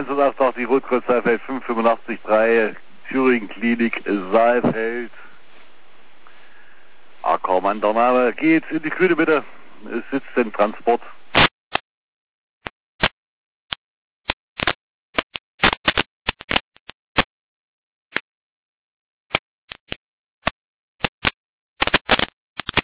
188 Rotkreuz Saalfeld 5883 Thüringen Klinik Saalfeld. Ackermann der Name. Geht in die Kühle bitte. Es sitzt im Transport.